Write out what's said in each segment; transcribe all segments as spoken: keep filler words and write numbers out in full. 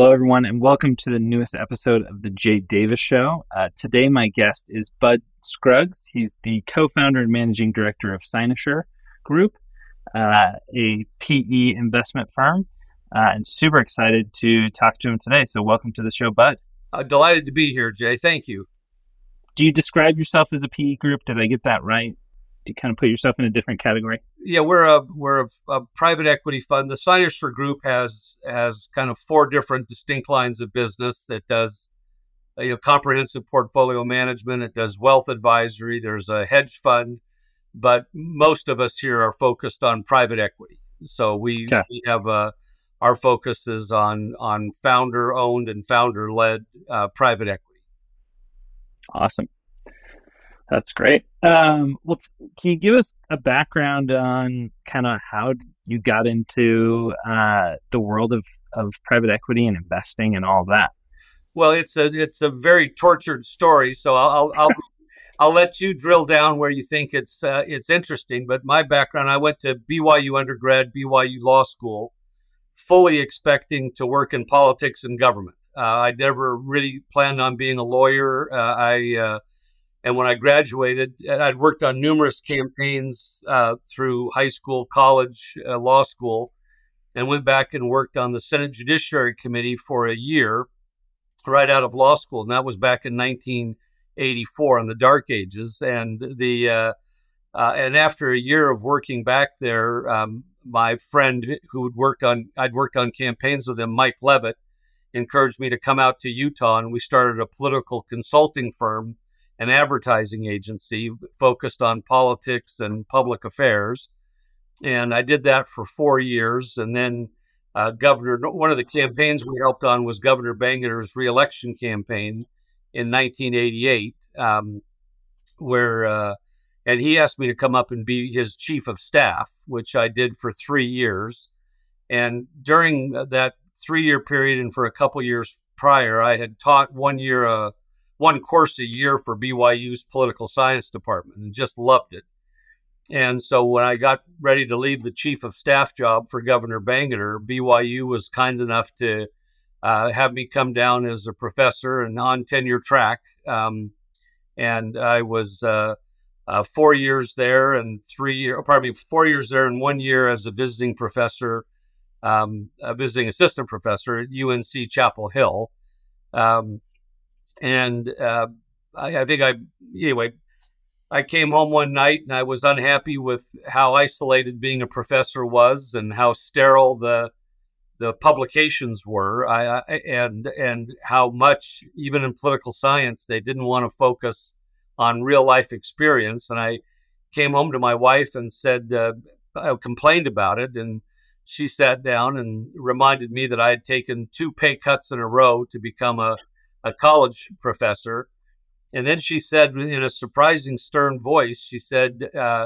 Hello, everyone, and welcome to the newest episode of the Jay Davis Show. Uh, today, my guest is Bud Scruggs. He's the co-founder and managing director of Cynosure Group, uh, a P E investment firm, uh, and super excited to talk to him today. So welcome to the show, Bud. Uh, delighted to be here, Jay. Thank you. Do you describe yourself as a P E group? Did I get that right? Do you kind of put yourself in a different category? Yeah, we're a we're a, a private equity fund. The Cynosure Group has has kind of four different distinct lines of business. That does uh, you know comprehensive portfolio management. It does wealth advisory. There's a hedge fund, but most of us here are focused on private equity. So we Okay. we have uh, our focus is on on founder owned and founder led uh, private equity. Awesome. That's great. Um, well, t- can you give us a background on kind of how you got into uh, the world of, of private equity and investing and all of that? Well, it's a it's a very tortured story, so I'll I'll I'll, I'll let you drill down where you think it's uh, it's interesting. But my background, I went to B Y U undergrad, B Y U law school, fully expecting to work in politics and government. Uh, I never really planned on being a lawyer. Uh, I uh, and when I graduated, I'd worked on numerous campaigns uh, through high school, college, uh, law school, and went back and worked on the Senate Judiciary Committee for a year right out of law school. And that was back in nineteen eighty-four in the dark ages. And the uh, uh, and after a year of working back there, um, my friend who had worked on I'd worked on campaigns with him, Mike Levitt, encouraged me to come out to Utah, and we started a political consulting firm, an advertising agency focused on politics and public affairs. And I did that for four years. And then uh, Governor, one of the campaigns we helped on was Governor Bangerter's reelection campaign in nineteen eighty-eight, um, where, uh, and he asked me to come up and be his chief of staff, which I did for three years. And during that three-year period and for a couple years prior, I had taught one year uh, one course a year for B Y U's political science department and just loved it. And so when I got ready to leave the chief of staff job for Governor Bangerter, B Y U was kind enough to uh, have me come down as a professor and on tenure track. Um, and I was uh, uh, four years there and three years, pardon me, four years there and one year as a visiting professor, um, a visiting assistant professor at U N C Chapel Hill. Um, And uh, I, I think I, anyway, I came home one night and I was unhappy with how isolated being a professor was and how sterile the the publications were. I, I and and how much, even in political science, they didn't want to focus on real life experience. And I came home to my wife and said, uh, I complained about it, and she sat down and reminded me that I had taken two pay cuts in a row to become a a college professor. And then she said in a surprising stern voice, she said, uh,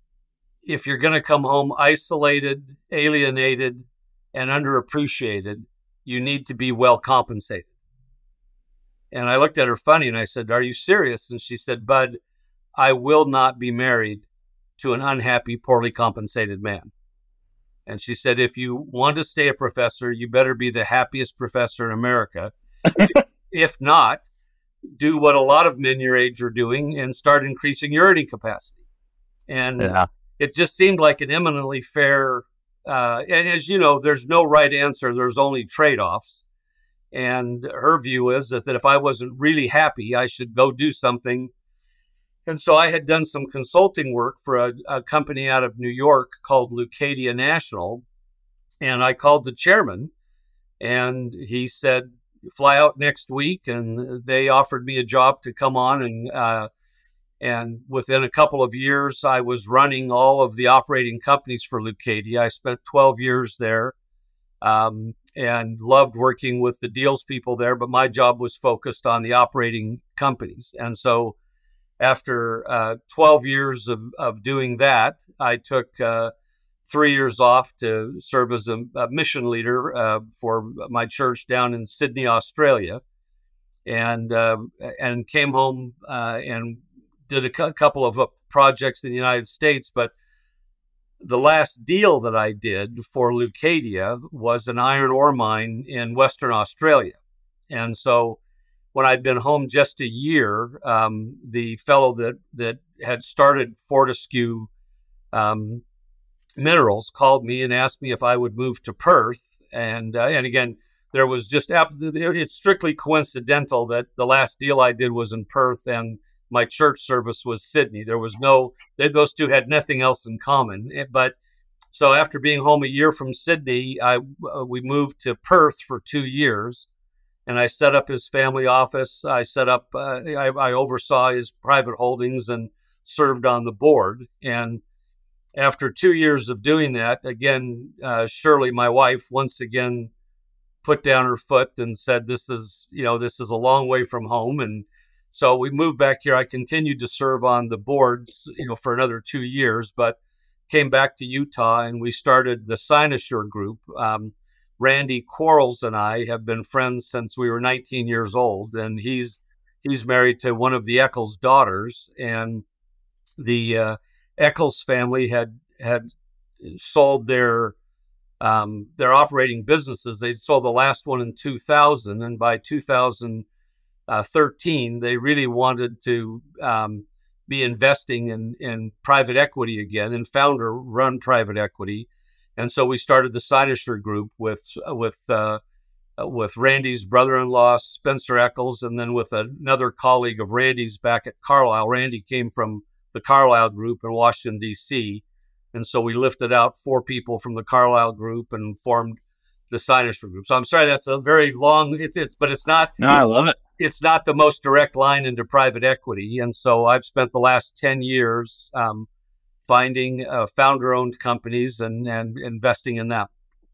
if you're going to come home isolated, alienated, and underappreciated, you need to be well compensated. And I looked at her funny and I said, are you serious? And she said, Bud, I will not be married to an unhappy, poorly compensated man. And she said, if you want to stay a professor, you better be the happiest professor in America. If not, do what a lot of men your age are doing and start increasing your earning capacity. And Yeah. it just seemed like an eminently fair, uh, and as you know, there's no right answer. There's only trade-offs. And her view is that, that if I wasn't really happy, I should go do something. And so I had done some consulting work for a, a company out of New York called Leucadia National. And I called the chairman and he said, fly out next week. And they offered me a job to come on. And, uh, and within a couple of years, I was running all of the operating companies for Leucadia. I spent twelve years there, um, and loved working with the deals people there, but my job was focused on the operating companies. And so after uh, twelve years of, of doing that, I took uh, three years off to serve as a, a mission leader uh, for my church down in Sydney, Australia, and uh, and came home uh, and did a cu- couple of uh, projects in the United States. But the last deal that I did for Leucadia was an iron ore mine in Western Australia. And so when I'd been home just a year, um, the fellow that, that had started Fortescue um, Minerals called me and asked me if I would move to Perth. And, uh, and again, there was just, it's strictly coincidental that the last deal I did was in Perth and my church service was Sydney. There was no, they, those two had nothing else in common. But so after being home a year from Sydney, I, uh, we moved to Perth for two years and I set up his family office. I set up, uh, I, I oversaw his private holdings and served on the board. And after two years of doing that, again, uh, Shirley, my wife, once again put down her foot and said, this is, you know, this is a long way from home. And so we moved back here. I continued to serve on the boards, you know, for another two years, but came back to Utah and we started the Cynosure Group. Um, Randy Quarles and I have been friends since we were nineteen years old, and he's he's married to one of the Eccles daughters. And the uh, Eccles family had had sold their um, their operating businesses. They sold the last one in two thousand, and by two thousand thirteen, they really wanted to um, be investing in, in private equity again, and founder-run private equity. And so we started the Cynosure Group with with uh, with Randy's brother-in-law, Spencer Eccles, and then with another colleague of Randy's back at Carlyle. Randy came from the Carlyle Group in Washington, D C, and so we lifted out four people from the Carlyle Group and formed the Cynosure Group. So I'm sorry, that's a very long, it's, it's but it's not. No, I love it. It's not the most direct line into private equity. And so I've spent the last ten years um, finding uh, founder-owned companies and, and investing in them.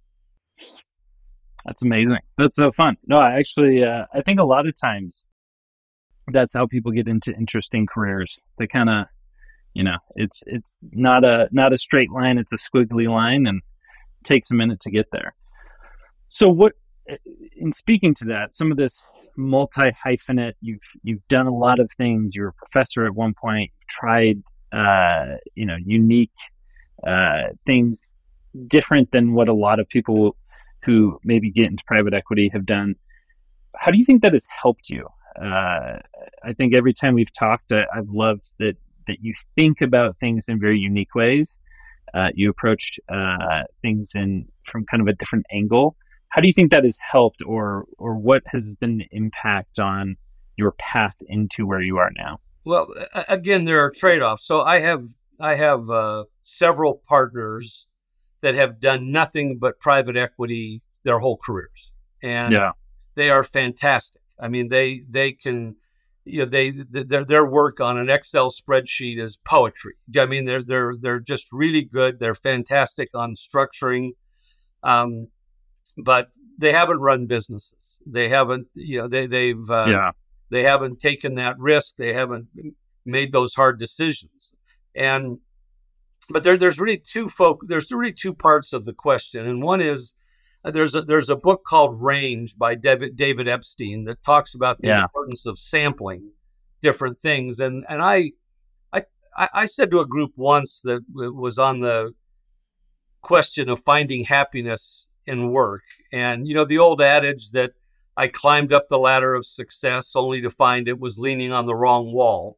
That's amazing. That's so fun. No, I actually, uh, I think a lot of times that's how people get into interesting careers. They kind of, you know, it's it's not a not a straight line. It's a squiggly line, and it takes a minute to get there. So, what? In speaking to that, some of this multi-hyphenate, you've you've done a lot of things. You're a professor at one point. You've tried, uh, you know, unique uh, things, different than what a lot of people who maybe get into private equity have done. How do you think that has helped you? Uh, I think every time we've talked, I, I've loved that that you think about things in very unique ways. Uh, you approach uh, things in from kind of a different angle. How do you think that has helped, or or what has been the impact on your path into where you are now? Well, again, there are trade-offs. So I have I have uh, several partners that have done nothing but private equity their whole careers, and yeah. they are fantastic. I mean, they they can, you know, they their their work on an Excel spreadsheet is poetry. I mean, they're they're they're just really good. They're fantastic on structuring. Um, But they haven't run businesses. They haven't, you know, they they've uh, yeah. they haven't taken that risk. They haven't made those hard decisions. And but there there's really two folk. There's really two parts of the question. And one is uh, there's a there's a book called Range by David David Epstein that talks about the yeah. importance of sampling different things. And and I I I said to a group once that was on the question of finding happiness in work. And, you know, the old adage that I climbed up the ladder of success only to find it was leaning on the wrong wall.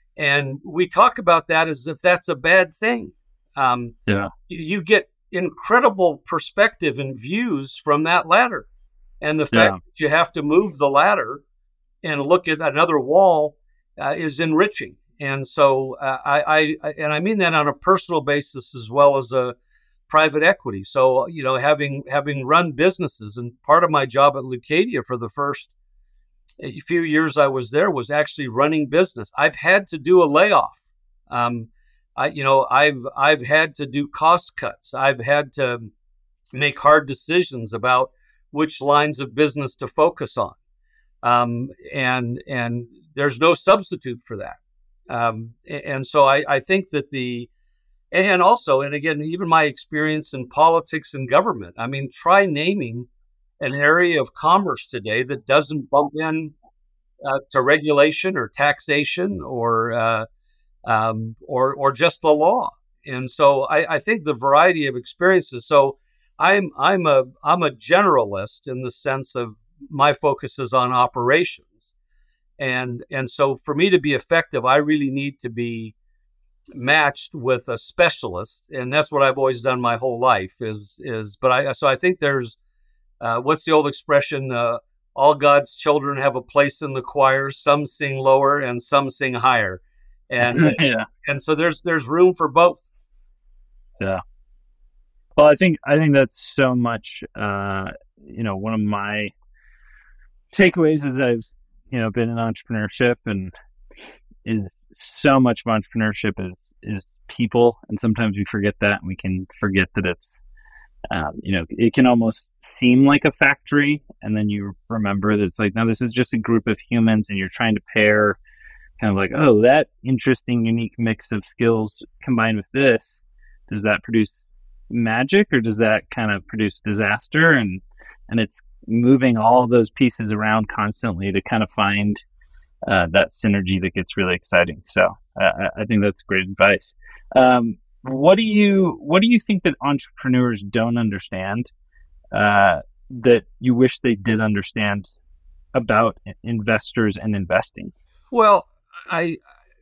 And we talk about that as if that's a bad thing. Um, yeah. You, you get incredible perspective and views from that ladder. And the fact yeah. that you have to move the ladder and look at another wall uh, is enriching. And so uh, I, I, and I mean that on a personal basis as well as a private equity. So, you know, having having run businesses, and part of my job at Leucadia for the first few years I was there was actually running business. I've had to do a layoff. Um, I, you know, I've I've had to do cost cuts. I've had to make hard decisions about which lines of business to focus on, um, and and there's no substitute for that. Um, and so I, I think that the And also, and again, even my experience in politics and government. I mean, try naming an area of commerce today that doesn't bump in uh, to regulation or taxation or uh, um, or or just the law. And so I, I think the variety of experiences. So I'm I'm a I'm a generalist in the sense of my focus is on operations. And and so for me to be effective, I really need to be matched with a specialist, and that's what I've always done my whole life. Is is but I so I think there's uh, what's the old expression? Uh, all God's children have a place in the choir. Some sing lower and some sing higher, and yeah. and so there's there's room for both. Yeah. Well, I think I think that's so much. Uh, you know, one of my takeaways is I've you know been in entrepreneurship, and is so much of entrepreneurship is is people, and sometimes we forget that, and we can forget that it's um, you know it can almost seem like a factory, and then you remember that it's like, no, this is just a group of humans, and you're trying to pair kind of like, oh, that interesting, unique mix of skills combined with this, does that produce magic, or does that kind of produce disaster? And and it's moving all those pieces around constantly to kind of find uh, that synergy that gets really exciting. So uh, I think that's great advice. Um, what do you what do you think that entrepreneurs don't understand uh, that you wish they did understand about investors and investing? Well, I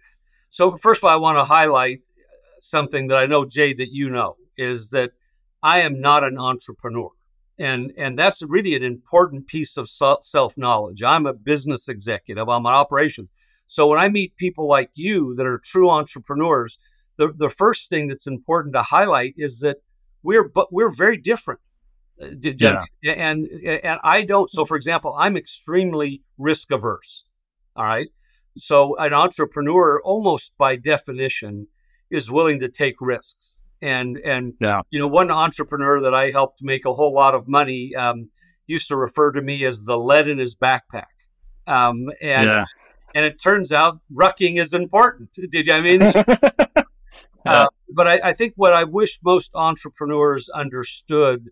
so first of all, I want to highlight something that I know, Jay, that you know, is that I am not an entrepreneur. And and that's really an important piece of self-knowledge. I'm a business executive. I'm an operations. So when I meet people like you that are true entrepreneurs, the, the first thing that's important to highlight is that we're but we're very different. Yeah. And and I don't. So for example, I'm extremely risk averse. All right. So an entrepreneur, almost by definition, is willing to take risks. And, and yeah. you know, one entrepreneur that I helped make a whole lot of money um, used to refer to me as the lead in his backpack. Um, and yeah. and it turns out rucking is important. Did you, I mean? yeah. uh, but I, I think what I wish most entrepreneurs understood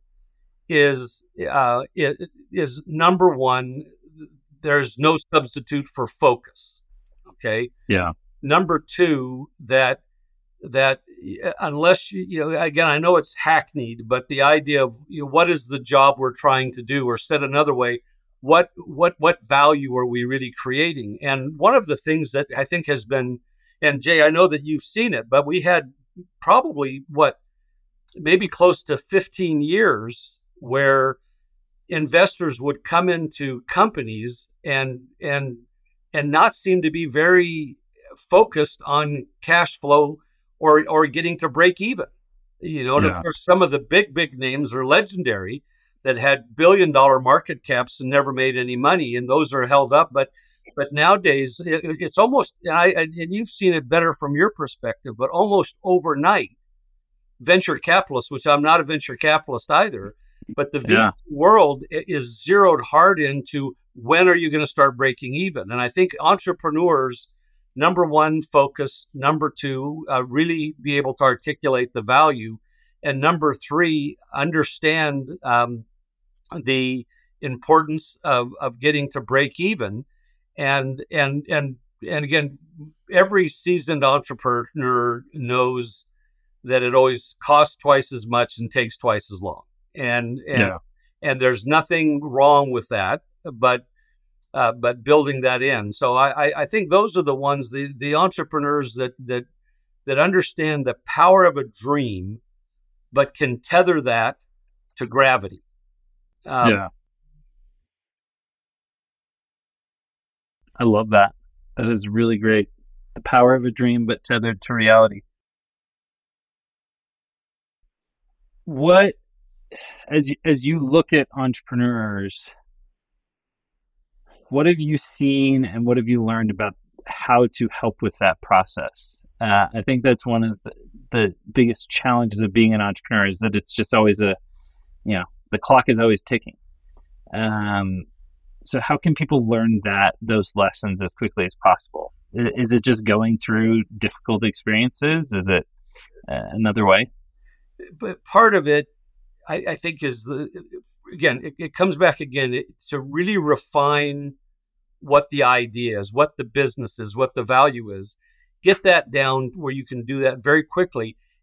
is, uh, is, is number one, there's no substitute for focus. Okay. Yeah. Number two, that that unless you, you know, again, I know it's hackneyed, but the idea of, you know, what is the job we're trying to do, or said another way, what what what value are we really creating? And one of the things that I think has been, and Jay, I know that you've seen it, but we had probably what maybe close to fifteen years where investors would come into companies and and and not seem to be very focused on cash flow or or getting to break even. You know, and yeah. of course, some of the big, big names are legendary that had billion dollar market caps and never made any money. And those are held up. But but nowadays, it, it's almost, and, I, and you've seen it better from your perspective, but almost overnight, venture capitalists, which I'm not a venture capitalist either, but the V C yeah. world is zeroed hard into when are you going to start breaking even? And I think entrepreneurs, number one, focus. Number two, uh, really be able to articulate the value. And number three, understand um, the importance of, of getting to break even. And, and, and, and again, every seasoned entrepreneur knows that it always costs twice as much and takes twice as long. And, and, yeah. and there's nothing wrong with that, but Uh, but building that in. So I, I think those are the ones, the, the entrepreneurs that, that, that understand the power of a dream, but can tether that to gravity. Um, yeah. I love that. That is really great. The power of a dream, but tethered to reality. What, as you, as you look at entrepreneurs, what have you seen and what have you learned about how to help with that process? Uh, I think that's one of the, the biggest challenges of being an entrepreneur, is that it's just always a, you know, the clock is always ticking. Um, so how can people learn that, those lessons as quickly as possible? Is it just going through difficult experiences? Is it uh, another way? But part of it, I, I think, is the, again, it, it comes back again it, to really refine what the idea is, what the business is, what the value is. Get that down where you can do that very quickly,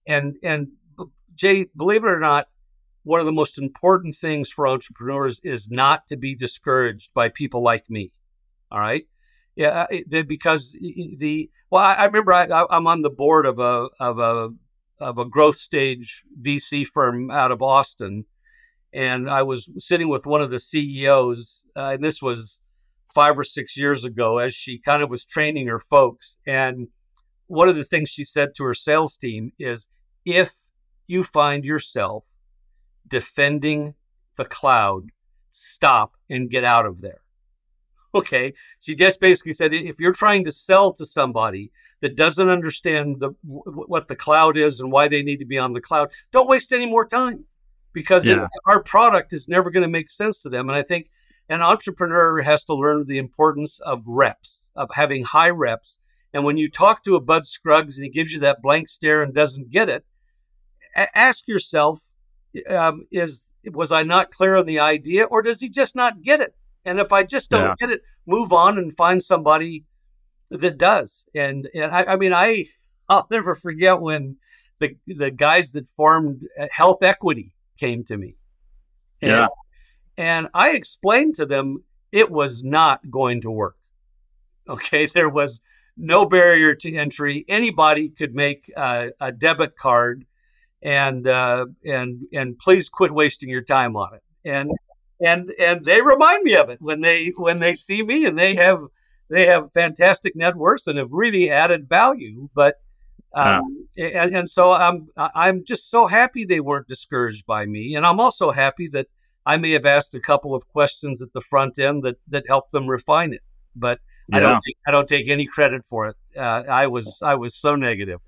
and and Jay, believe it or not, one of the most important things for entrepreneurs is not to be discouraged by people like me. All right. Yeah. Because the, well, I remember I, I'm on the board of a, of a, of a growth stage V C firm out of Austin. And I was sitting with one of the C E Os, uh, and this was five or six years ago, as she kind of was training her folks. And one of the things she said to her sales team is, if you find yourself defending the cloud, stop and get out of there. Okay. She just basically said, if you're trying to sell to somebody that doesn't understand the what the cloud is and why they need to be on the cloud, don't waste any more time, because yeah. it, our product is never going to make sense to them. And I think an entrepreneur has to learn the importance of reps, of having high reps. And when you talk to a Bud Scruggs and he gives you that blank stare and doesn't get it, a- ask yourself, um, is was I not clear on the idea, or does he just not get it? And if I just don't yeah. get it, move on and find somebody that does. And and I, I mean, I I'll never forget when the the guys that formed Health Equity came to me. And, yeah. and I explained to them it was not going to work. Okay, there was no barrier to entry. Anybody could make uh, a debit card, and uh, and and please quit wasting your time on it. And and and they remind me of it when they when they see me, and they have they have fantastic net worths and have really added value. But um, yeah. and, and so I'm I'm just so happy they weren't discouraged by me, and I'm also happy that I may have asked a couple of questions at the front end that that helped them refine it. But yeah. I don't take, I don't take any credit for it. Uh, I was I was so negative.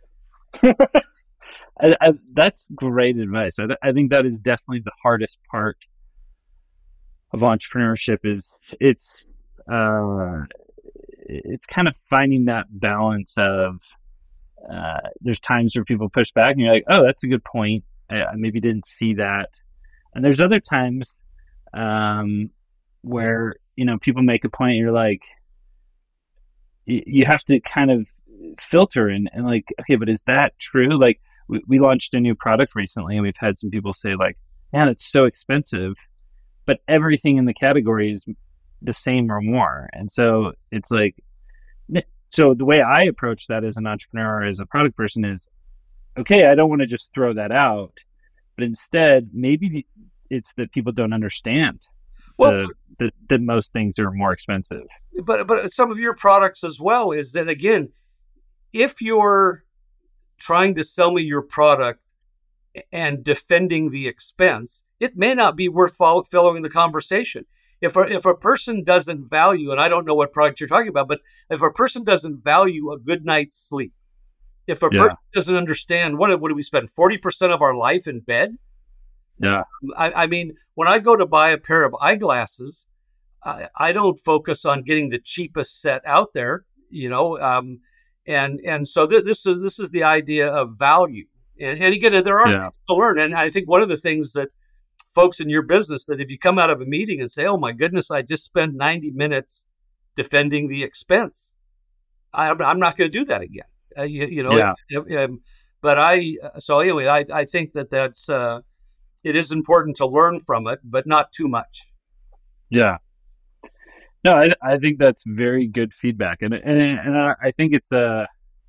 I, I, that's great advice. I, I think that is definitely the hardest part of entrepreneurship. Is it's uh, it's kind of finding that balance of uh, there's times where people push back and you're like, oh, that's a good point. I, I maybe didn't see that. And there's other times um, where, you know, people make a point and you're like, y- you have to kind of filter and, and like, okay, but is that true? Like, we, we launched a new product recently and we've had some people say like, man, it's so expensive, but everything in the category is the same or more. And so it's like, so the way I approach that as an entrepreneur, as a product person is, okay, I don't want to just throw that out, but instead maybe it's that people don't understand well, that that most things are more expensive. But but some of your products as well is that, again, if you're trying to sell me your product and defending the expense, it may not be worth follow, following the conversation. If a, if a person doesn't value, and I don't know what product you're talking about, but if a person doesn't value a good night's sleep, if a yeah. person doesn't understand, what, what do we spend forty percent of our life in bed? Yeah. I, I mean, when I go to buy a pair of eyeglasses, I, I don't focus on getting the cheapest set out there, you know, um, and and so th- this is this is the idea of value. And, and again, there are yeah. things to learn. And I think one of the things that folks in your business, that if you come out of a meeting and say, oh my goodness, I just spent ninety minutes defending the expense, I, I'm not going to do that again. Uh, you, you know, yeah. it, it, um, but I, so anyway, I, I think that that's, uh, it is important to learn from it, but not too much. Yeah. No, I, I think that's very good feedback. And, and, and I think it's a,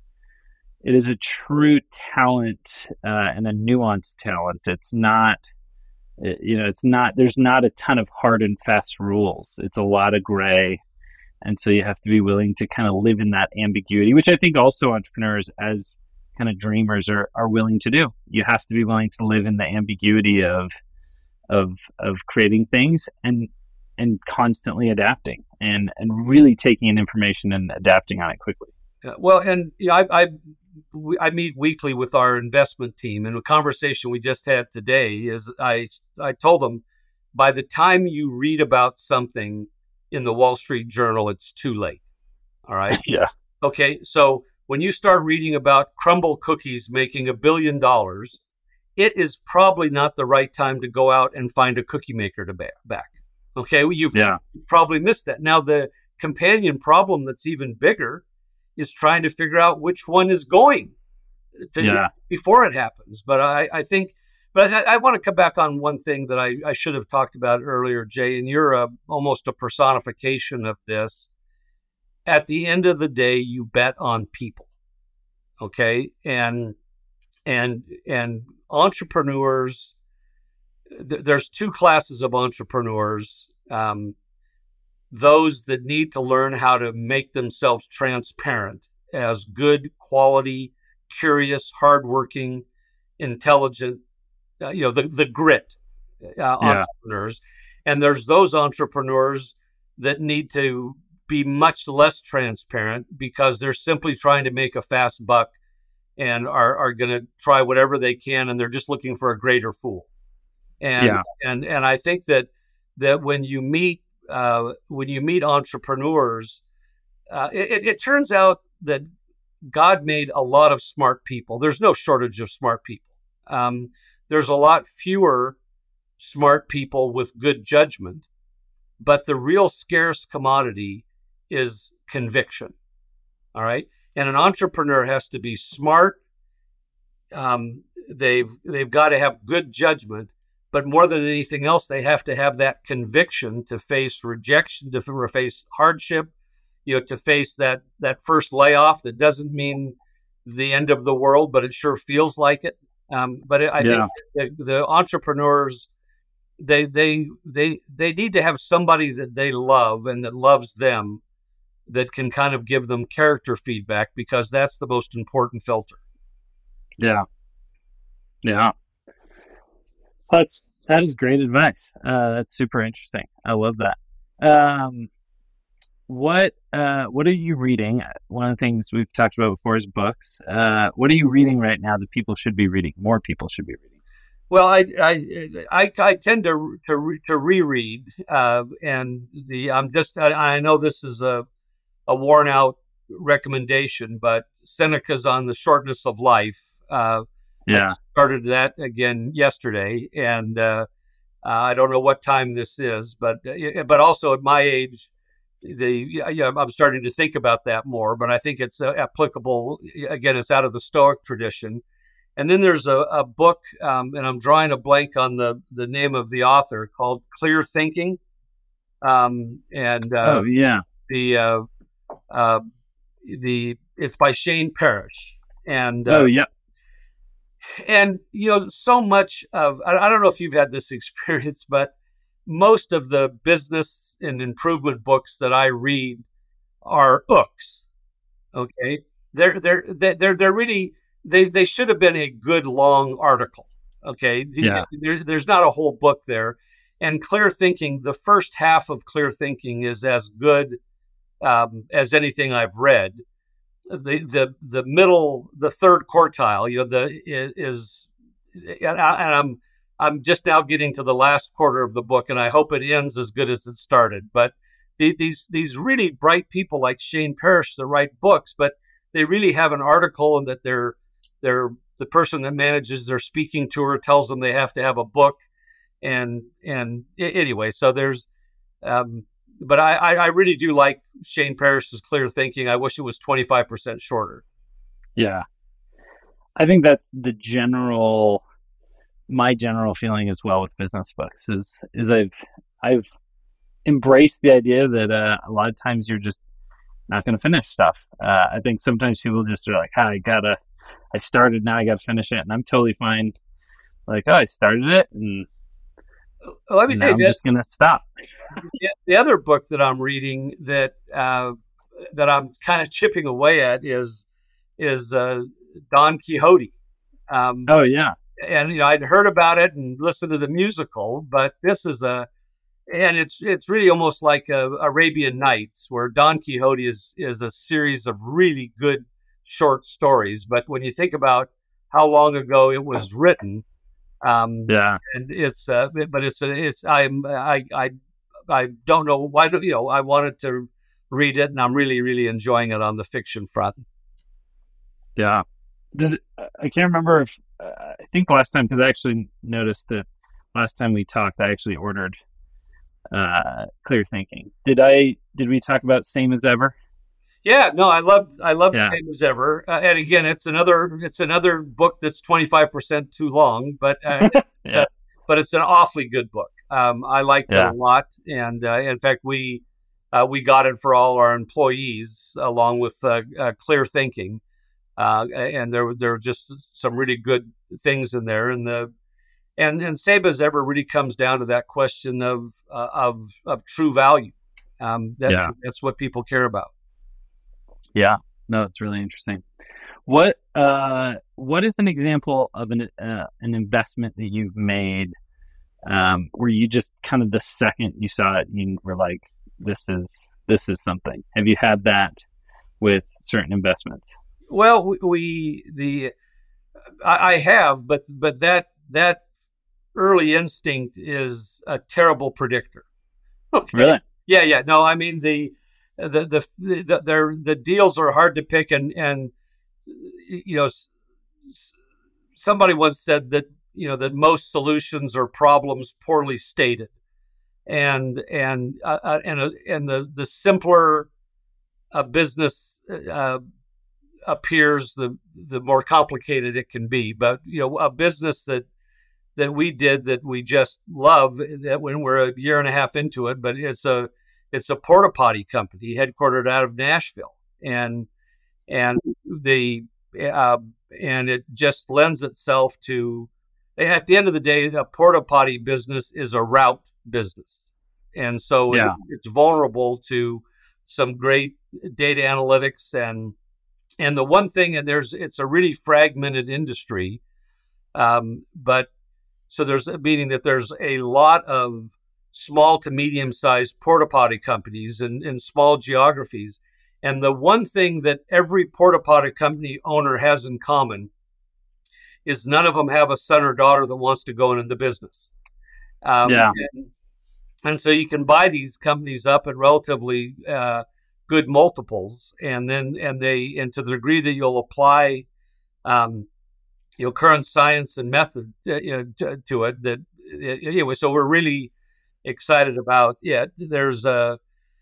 it is a true talent, uh, and a nuanced talent. It's not, you know, it's not, there's not a ton of hard and fast rules. It's a lot of gray. And so you have to be willing to kind of live in that ambiguity, which I think also entrepreneurs as kind of dreamers are, are willing to do. You have to be willing to live in the ambiguity of, of, of creating things and, and constantly adapting and, and really taking in information and adapting on it quickly. Yeah, well, and you know, I, I, I meet weekly with our investment team, and a conversation we just had today is I, I told them, by the time you read about something in the Wall Street Journal, it's too late. All right. Yeah. Okay. So when you start reading about Crumble Cookies making a billion dollars, it is probably not the right time to go out and find a cookie maker to back. Okay. Well, you've yeah. probably missed that. Now, the companion problem that's even bigger is trying to figure out which one is going. to, yeah. before it happens. But I, I think, but I, I want to come back on one thing that I, I should have talked about earlier, Jay, and you're a, almost a personification of this. At the end of the day, you bet on people. Okay. And, and, and entrepreneurs, th- there's two classes of entrepreneurs. Um, those that need to learn how to make themselves transparent as good, quality, curious, hardworking, intelligent, uh, you know, the, the grit uh, Yeah. entrepreneurs. And there's those entrepreneurs that need to be much less transparent because they're simply trying to make a fast buck and are, are going to try whatever they can. And they're just looking for a greater fool. And, Yeah. and, and I think that, that when you meet, uh, when you meet entrepreneurs, uh, it, it turns out that God made a lot of smart people. There's no shortage of smart people. Um, there's a lot fewer smart people with good judgment, but the real scarce commodity is conviction. All right. And an entrepreneur has to be smart. Um, they've, they've got to have good judgment, but more than anything else, they have to have that conviction to face rejection, to face hardship, you know, to face that, that first layoff that doesn't mean the end of the world, but it sure feels like it. Um, but I Yeah. think the, the entrepreneurs, they, they, they, they need to have somebody that they love and that loves them, that can kind of give them character feedback, because that's the most important filter. Yeah. Yeah. That's, that is great advice. Uh, that's super interesting. I love that. Um, what, uh, what are you reading? One of the things we've talked about before is books. Uh, what are you reading right now that people should be reading? More people should be reading. Well, I, I, I, I tend to, to, to reread, uh, and the, I'm just, I, I know this is a, a worn out recommendation, but Seneca's on the shortness of life. Uh, Yeah. I started that again yesterday, and uh, uh, I don't know what time this is, but uh, but also at my age, the yeah, I'm starting to think about that more. But I think it's uh, applicable. Again, it's out of the Stoic tradition. And then there's a, a book, um, and I'm drawing a blank on the the name of the author, called Clear Thinking. Um, and uh, Oh yeah. the uh, uh, the it's by Shane Parrish, and uh, Oh yeah. and you know, so much of, I, I don't know if you've had this experience, but most of the business and improvement books that I read are ooks. Okay, they're they're they're they're really they they should have been a good long article. Okay, Yeah. there, there's not a whole book there. And Clear Thinking, the first half of Clear Thinking is as good um, as anything I've read. The the the middle, the third quartile, you know, the is, is and, I, and I'm I'm just now getting to the last quarter of the book, and I hope it ends as good as it started. But the, these these really bright people like Shane Parrish that write books, but they really have an article, and that they're they're the person that manages their speaking tour tells them they have to have a book, and and anyway, so there's. Um, But I, I really do like Shane Parrish's Clear Thinking. I wish it was twenty-five percent shorter. Yeah. I think that's the general, my general feeling as well with business books is, is I've, I've embraced the idea that uh, a lot of times you're just not going to finish stuff. Uh, I think sometimes people just are like, ah, I gotta, I started, now I gotta finish it. And I'm totally fine. Like, oh, I started it and Let me now tell you I'm this. just going to stop. The other book that I'm reading that uh, that I'm kind of chipping away at is is uh, Don Quixote. Um, Oh yeah. and you know, I'd heard about it and listened to the musical, but this is a and it's it's really almost like uh, Arabian Nights, where Don Quixote is is a series of really good short stories. But when you think about how long ago it was written, um, Yeah. and it's uh, but it's a, it's I'm I I I don't know why do you know I wanted to read it, and I'm really really enjoying it on the fiction front. Yeah. Did, I can't remember if, uh, I think last time, because I actually noticed that last time we talked, I actually ordered uh, Clear Thinking. Did I, did we talk about Same as Ever? Yeah, no, I love I love Yeah. Same as Ever, uh, and again, it's another it's another book that's twenty-five percent too long, but uh, it's Yeah. a, but it's an awfully good book. Um, I liked it a Yeah. lot, and uh, in fact, we uh, we got it for all our employees along with uh, uh, Clear Thinking, uh, and there there were just some really good things in there, and the and and Same as Ever really comes down to that question of uh, of of true value. Um, that Yeah. that's what people care about. Yeah. No, it's really interesting. What uh what is an example of an uh, an investment that you've made um where you just kind of the second you saw it you were like, this is this is something? Have you had that with certain investments? Well, we, we the I, I have, but but that that early instinct is a terrible predictor. Okay. Really? Yeah, yeah. No, I mean the the the the the, the deals are hard to pick, and and you know somebody once said that you know that most solutions are problems poorly stated, and and uh, uh, and uh, and the the simpler a business uh, appears, the the more complicated it can be. But you know, a business that that we did that we just love, that when we're a year and a half into it, but it's a it's a porta potty company headquartered out of Nashville, and and the uh, and it just lends itself to, at the end of the day, a porta potty business is a route business, and so it, Yeah. it's vulnerable to some great data analytics, and and the one thing, and there's it's a really fragmented industry, um, but so there's meaning that there's a lot of small to medium sized porta potty companies in, in small geographies. And the one thing that every porta potty company owner has in common is none of them have a son or daughter that wants to go into the business. Um, Yeah. and, and so you can buy these companies up at relatively uh, good multiples, and then and they and to the degree that you'll apply um, you know current science and method uh, you know to, to it, that uh, anyway. So we're really excited about it. There's a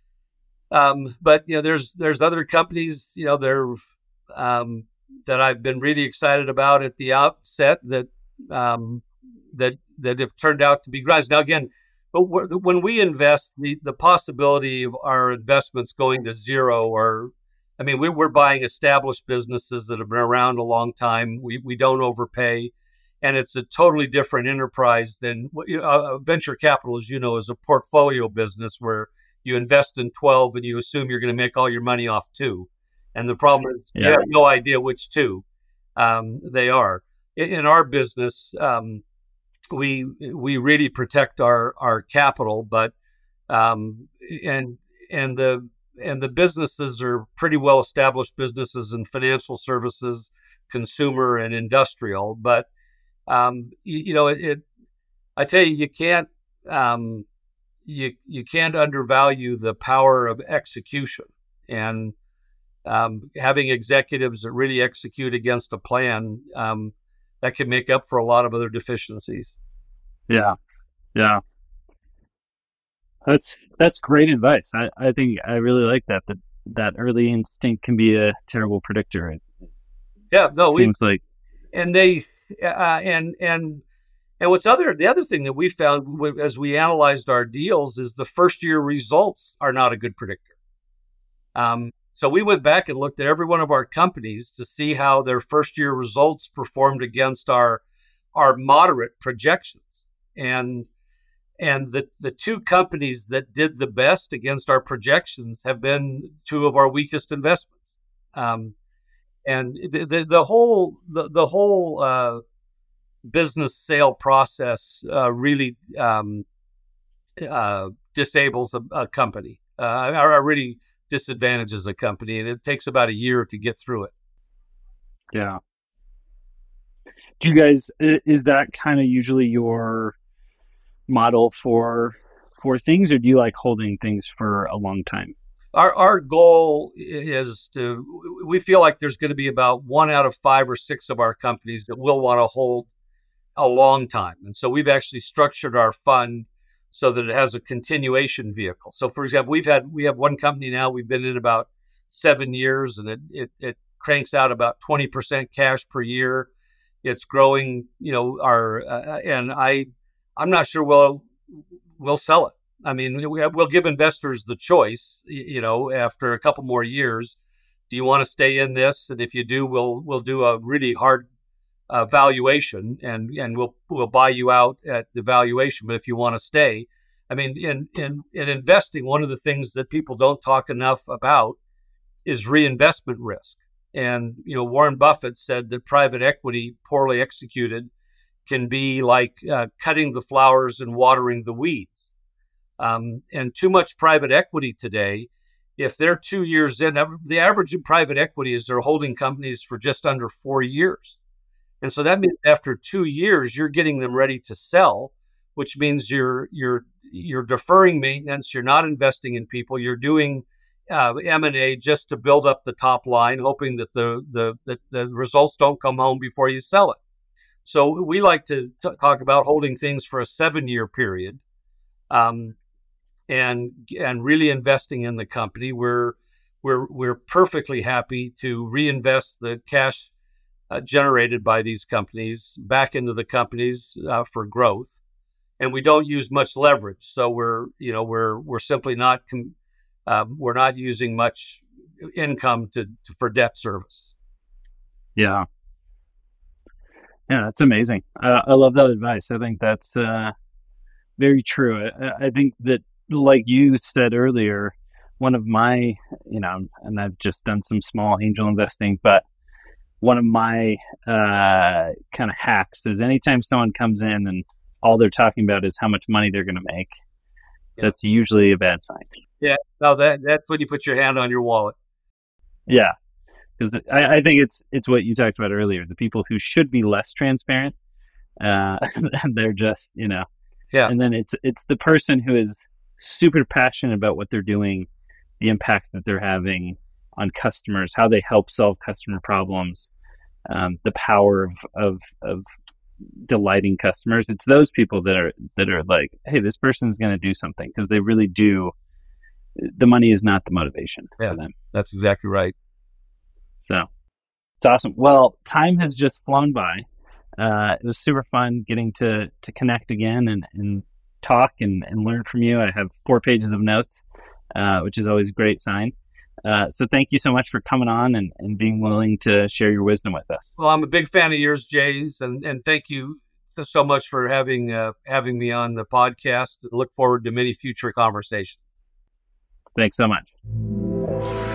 um, but you know there's there's other companies you know there um, that I've been really excited about at the outset that um, that that have turned out to be grinds. Now again, but when we invest, the the possibility of our investments going to zero, or I mean, we, we're buying established businesses that have been around a long time. We we don't overpay, and it's a totally different enterprise than uh, venture capital, as you know, is a portfolio business where you invest in twelve and you assume you're going to make all your money off two. And the problem is you Yeah. have no idea which two um, they are. In, in our business, um, we we really protect our our capital, but um, and and the and the businesses are pretty well established businesses in financial services, consumer, and industrial. But um, you, you know, it, it. I tell you, you can't um, you you can't undervalue the power of execution, and um, having executives that really execute against a plan, um, that can make up for a lot of other deficiencies. Yeah. Yeah. That's that's great advice. I, I think I really like that. That that early instinct can be a terrible predictor. It Yeah, no, we seems like. and they uh, and and and what's other the other thing that we found as we analyzed our deals is the first year results are not a good predictor. Um, so we went back and looked at every one of our companies to see how their first year results performed against our our moderate projections, and and the the two companies that did the best against our projections have been two of our weakest investments. Um, and the, the the whole the the whole uh, business sale process uh, really um, uh, disables a, a company, uh, or, or really disadvantages a company, and it takes about a year to get through it. Yeah. Do you guys, is that kind of usually your model for for things, or do you like holding things for a long time? Our our goal is to. We feel like there's going to be about one out of five or six of our companies that will want to hold a long time, and so we've actually structured our fund so that it has a continuation vehicle. So, for example, we've had we have one company now we've been in about seven years, and it it, it cranks out about twenty percent cash per year. It's growing, you know, our uh, and I I'm not sure we'll we'll sell it. I mean, we, we'll give investors the choice, you know, after a couple more years. Do you want to stay in this? And if you do, we'll we'll do a really hard uh, valuation, and and we'll we'll buy you out at the valuation. But if you want to stay, I mean, in in in investing, one of the things that people don't talk enough about is reinvestment risk. And you know, Warren Buffett said that private equity, poorly executed, can be like uh, cutting the flowers and watering the weeds. Um, and too much private equity today, if they're two years in, the average in private equity is they're holding companies for just under four years. And so that means after two years, you're getting them ready to sell, which means you're you're you're deferring maintenance, you're not investing in people, you're doing uh, M and A just to build up the top line, hoping that the the, the the results don't come home before you sell it. So we like to t- talk about holding things for a seven-year period. Um, and and really investing in the company. We're we're we're perfectly happy to reinvest the cash uh, generated by these companies back into the companies uh, for growth, and we don't use much leverage. So we're you know we're we're simply not com- uh, we're not using much income to, to for debt service. Yeah, yeah, that's amazing. Uh, I love that advice. I think that's uh, very true. I, I think that, like you said earlier, one of my, you know, and I've just done some small angel investing, but one of my uh, kind of hacks is anytime someone comes in and all they're talking about is how much money they're going to make, yeah. That's usually a bad sign. Yeah, no, that that's when you put your hand on your wallet. Yeah, because I, I think it's it's what you talked about earlier. The people who should be less transparent, uh, they're just, you know, yeah. And then it's it's the person who is super passionate about what they're doing, the impact that they're having on customers, how they help solve customer problems, um, the power of, of of delighting customers. It's those people that are that are like, hey, this person's going to do something, because they really do. The money is not the motivation yeah, for them. That's exactly right. So it's awesome. Well, time has just flown by. Uh, it was super fun getting to to connect again and, and talk and, and learn from you. I have four pages of notes, uh, which is always a great sign. Uh, so thank you so much for coming on and, and being willing to share your wisdom with us. Well, I'm a big fan of yours, Jays, and, and thank you so much for having uh, having me on the podcast. Look forward to many future conversations. Thanks so much.